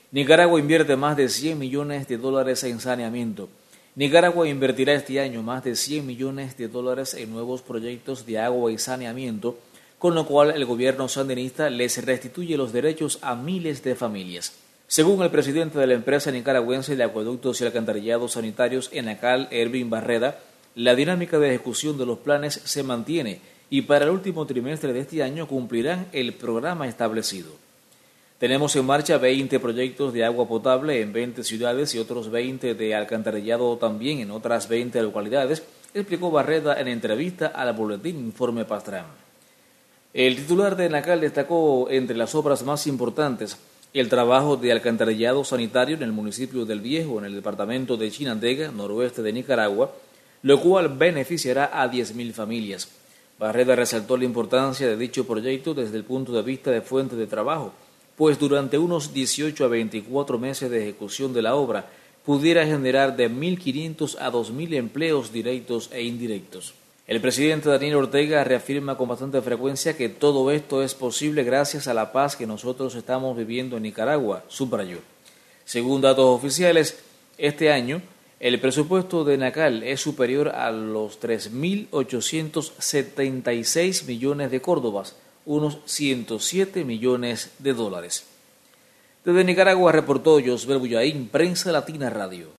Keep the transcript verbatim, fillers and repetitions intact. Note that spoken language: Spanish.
Nicaragua invierte más de cien millones de dólares en saneamiento. Nicaragua invertirá este año más de cien millones de dólares en nuevos proyectos de agua y saneamiento, con lo cual el gobierno sandinista les restituye los derechos a miles de familias. Según el presidente de la empresa nicaragüense de acueductos y alcantarillados sanitarios ENACAL, Ervin Barreda, la dinámica de ejecución de los planes se mantiene y para el último trimestre de este año cumplirán el programa establecido. Tenemos en marcha veinte proyectos de agua potable en veinte ciudades y otros veinte de alcantarillado también en otras veinte localidades, explicó Barreda en entrevista al boletín Informe Pastrán. El titular de ENACAL destacó entre las obras más importantes el trabajo de alcantarillado sanitario en el municipio del Viejo, en el departamento de Chinandega, noroeste de Nicaragua, lo cual beneficiará a diez mil familias. Barreda resaltó la importancia de dicho proyecto desde el punto de vista de fuente de trabajo, pues durante unos dieciocho a veinticuatro meses de ejecución de la obra pudiera generar de mil quinientos a dos mil empleos directos e indirectos. El presidente Daniel Ortega reafirma con bastante frecuencia que todo esto es posible gracias a la paz que nosotros estamos viviendo en Nicaragua, subrayó. Según datos oficiales, este año el presupuesto de ENACAL es superior a los tres mil ochocientos setenta y seis millones de córdobas, unos ciento siete millones de dólares. Desde Nicaragua reportó Josbel Bullaín, Prensa Latina Radio.